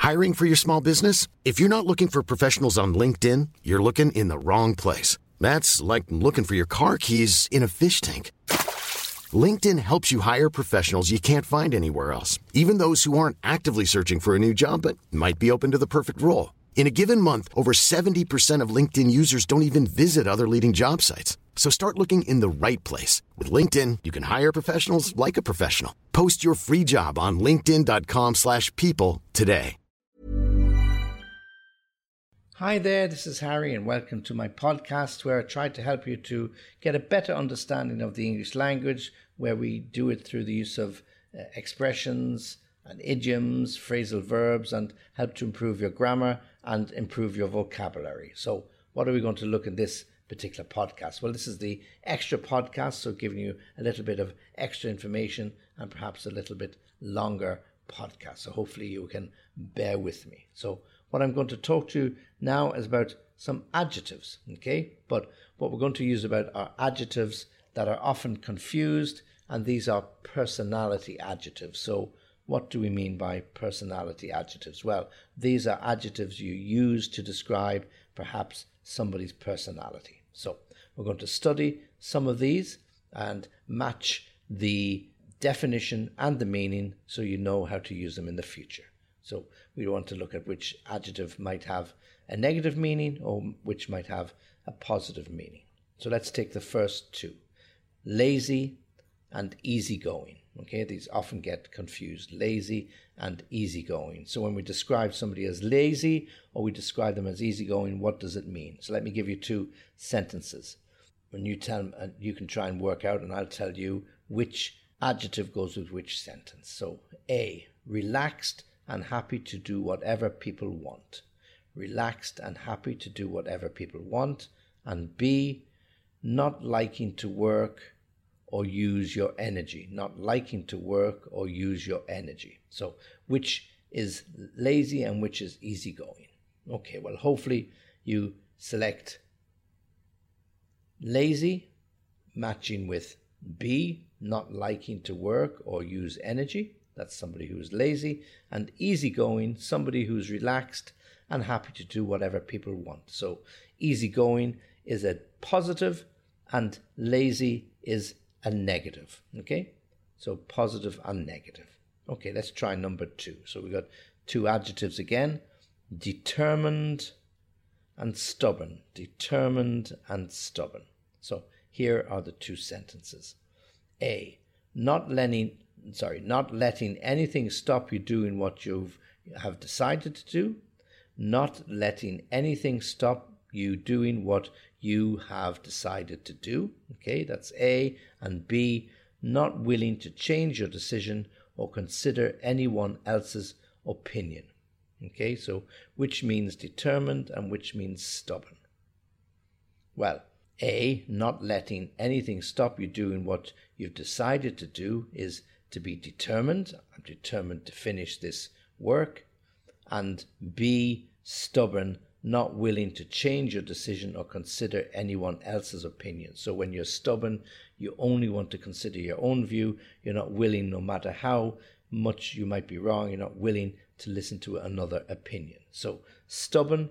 Hiring for your small business? If you're not looking for professionals on LinkedIn, you're looking in the wrong place. That's like looking for your car keys in a fish tank. LinkedIn helps you hire professionals you can't find anywhere else, even those who aren't actively searching for a new job but might be open to the perfect role. In a given month, over 70% of LinkedIn users don't even visit other leading job sites. So start looking in the right place. With LinkedIn, you can hire professionals like a professional. Post your free job on linkedin.com/people today. Hi there, this is Harry and welcome to my podcast where I try to help you to get a better understanding of the English language, where we do it through the use of expressions and idioms, phrasal verbs, and help to improve your grammar and improve your vocabulary. So what are we going to look in this particular podcast? Well, this is the extra podcast, so giving you a little bit of extra information and perhaps a little bit longer podcast. So hopefully you can bear with me. So what I'm going to talk to you now is about some adjectives, okay? But what we're going to use about are adjectives that are often confused, and these are personality adjectives. So what do we mean by personality adjectives? Well, these are adjectives you use to describe perhaps somebody's personality. So we're going to study some of these and match the definition and the meaning so you know how to use them in the future. So we want to look at which adjective might have a negative meaning or which might have a positive meaning. So let's take the first two, lazy and easygoing. Okay, these often get confused, lazy and easygoing. So when we describe somebody as lazy or we describe them as easygoing, what does it mean? So let me give you two sentences. When you tell them, you can try and work out, and I'll tell you which adjective goes with which sentence. So A, relaxed and happy to do whatever people want. Relaxed and happy to do whatever people want. And B, not liking to work or use your energy. Not liking to work or use your energy. So which is lazy and which is easygoing? Okay, well, hopefully you select lazy, matching with B, not liking to work or use energy. That's somebody who is lazy. And easygoing, somebody who's relaxed and happy to do whatever people want. So easygoing is a positive and lazy is a negative. Okay, so positive and negative. Okay, let's try number two. So we got two adjectives again, determined and stubborn. Determined and stubborn. So here are the two sentences. A, not letting anything stop you doing what you have decided to do. Not letting anything stop you doing what you have decided to do. Okay, that's A. And B, not willing to change your decision or consider anyone else's opinion. Okay, so which means determined and which means stubborn? Well, A, not letting anything stop you doing what you've decided to do is to be determined. I'm determined to finish this work. And B, stubborn, not willing to change your decision or consider anyone else's opinion. So when you're stubborn, you only want to consider your own view. You're not willing, no matter how much you might be wrong, you're not willing to listen to another opinion. So stubborn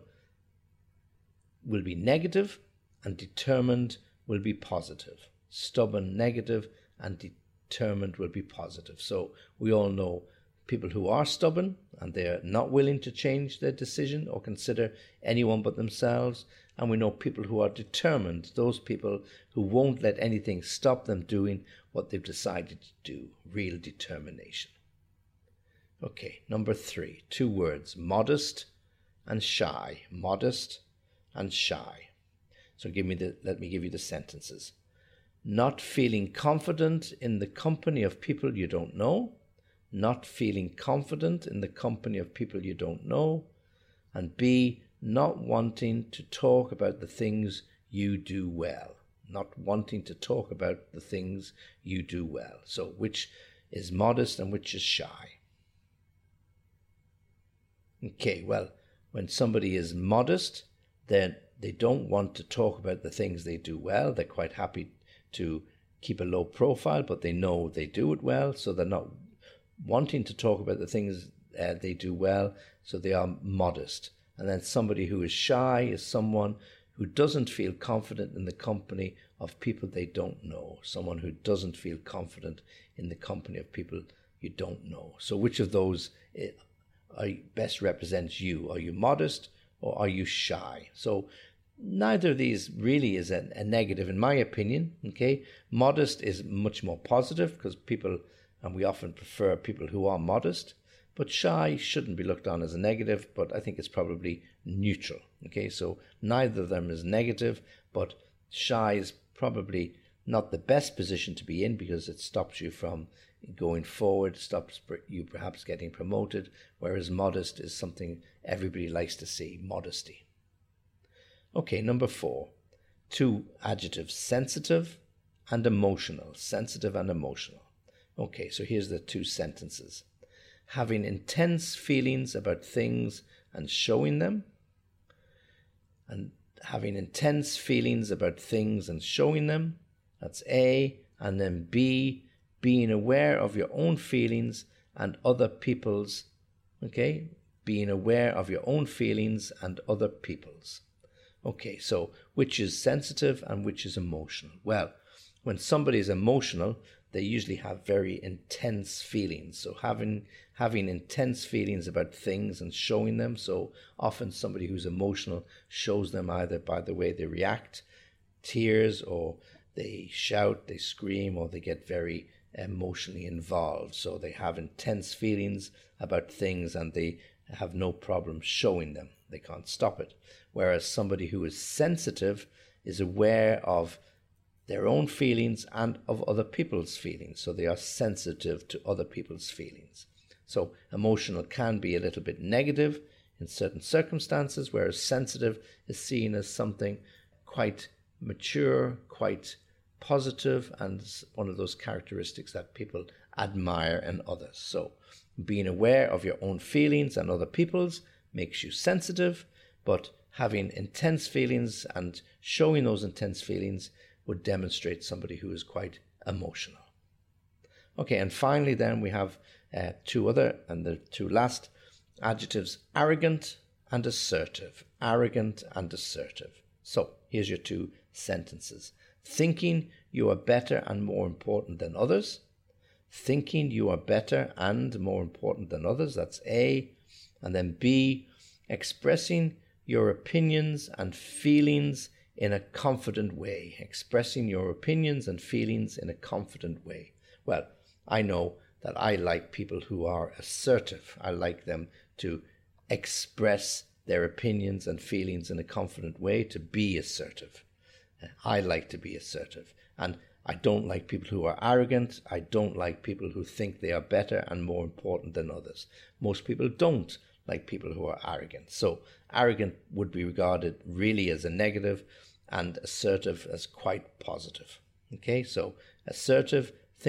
will be negative and determined will be positive. Stubborn, negative, and determined will be positive. So we all know people who are stubborn and they're not willing to change their decision or consider anyone but themselves. And we know people who are determined, those people who won't let anything stop them doing what they've decided to do. Real determination. Okay, number three, two words, modest and shy. Modest and shy. So let me give you the sentences. Not feeling confident in the company of people you don't know. Not feeling confident in the company of people you don't know. And B, not wanting to talk about the things you do well. Not wanting to talk about the things you do well. So which is modest and which is shy? Okay, well, when somebody is modest, then they don't want to talk about the things they do well. They're quite happy to keep a low profile, but they know they do it well, so they're not wanting to talk about the things they do well, so they are modest. And then somebody who is shy is someone who doesn't feel confident in the company of people they don't know. Someone who doesn't feel confident in the company of people you don't know. So which of those best represents you? Are you modest or are you shy? So neither of these really is a negative in my opinion. Okay, modest is much more positive because people, and we often prefer people who are modest, but shy shouldn't be looked on as a negative, but I think it's probably neutral. Okay, so neither of them is negative, but shy is probably not the best position to be in because it stops you from going forward, stops you perhaps getting promoted, whereas modest is something everybody likes to see, modesty. Okay, number 4, 2 adjectives, sensitive and emotional, sensitive and emotional. Okay, so here's the 2 sentences. Having intense feelings about things and showing them, and having intense feelings about things and showing them, that's A, and then B, being aware of your own feelings and other people's, okay, being aware of your own feelings and other people's. Okay, so which is sensitive and which is emotional? Well, when somebody is emotional, they usually have very intense feelings. So having intense feelings about things and showing them. So often somebody who's emotional shows them either by the way they react, tears, or they shout, they scream, or they get very emotionally involved. So they have intense feelings about things and they have no problem showing them. They can't stop it. Whereas somebody who is sensitive is aware of their own feelings and of other people's feelings. So they are sensitive to other people's feelings. So emotional can be a little bit negative in certain circumstances, whereas sensitive is seen as something quite mature, quite positive, and one of those characteristics that people admire in others. So being aware of your own feelings and other people's makes you sensitive, but having intense feelings and showing those intense feelings would demonstrate somebody who is quite emotional. Okay, and finally then we have 2 other, and the 2 last adjectives, arrogant and assertive. Arrogant and assertive. So here's your 2 sentences. Thinking you are better and more important than others. Thinking you are better and more important than others. That's A. And then B, expressing your opinions and feelings in a confident way. Expressing your opinions and feelings in a confident way. Well, I know that I like people who are assertive. I like them to express their opinions and feelings in a confident way, to be assertive. I like to be assertive. And I don't like people who are arrogant. I don't like people who think they are better and more important than others. Most people don't like people who are arrogant. So arrogant would be regarded really as a negative and assertive as quite positive. Okay, so assertive,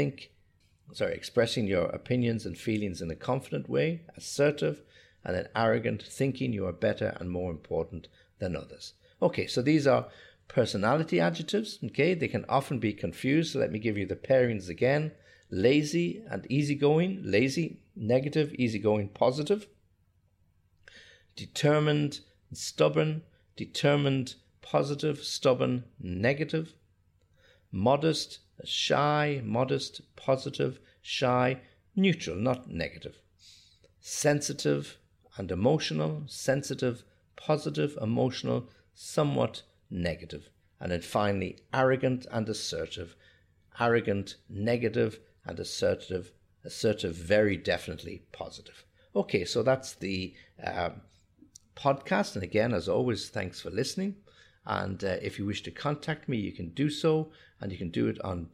expressing your opinions and feelings in a confident way, assertive, and then arrogant, thinking you are better and more important than others. Okay, so these are personality adjectives. Okay, they can often be confused. So let me give you the pairings again. Lazy and easygoing. Lazy, negative, easygoing, positive. Determined, stubborn. Determined, positive, stubborn, negative. Modest, shy, modest, positive, shy, neutral, not negative. Sensitive and emotional, sensitive, positive, emotional, somewhat negative. And then finally, arrogant and assertive. Arrogant, negative, and assertive, very definitely positive. Okay, so that's the podcast. And again, as always, thanks for listening. And if you wish to contact me, you can do so. And you can do it on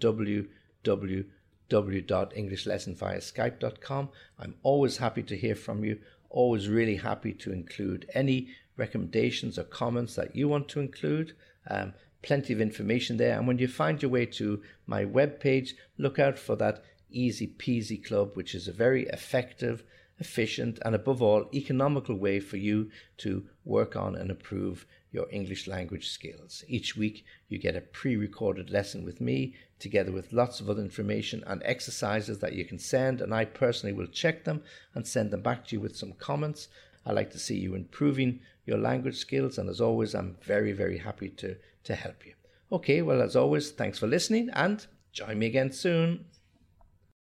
www.englishlessonviaskype.com. I'm always happy to hear from you. Always really happy to include any recommendations or comments that you want to include. Plenty of information there. And when you find your way to my webpage, look out for that Easy Peasy Club, which is a very effective efficient, and above all, economical way for you to work on and improve your English language skills. Each week you get a pre-recorded lesson with me, together with lots of other information and exercises that you can send, and I personally will check them and send them back to you with some comments. I like to see you improving your language skills, and as always, I'm very, very happy to help you. Okay, well, as always, thanks for listening, and join me again soon.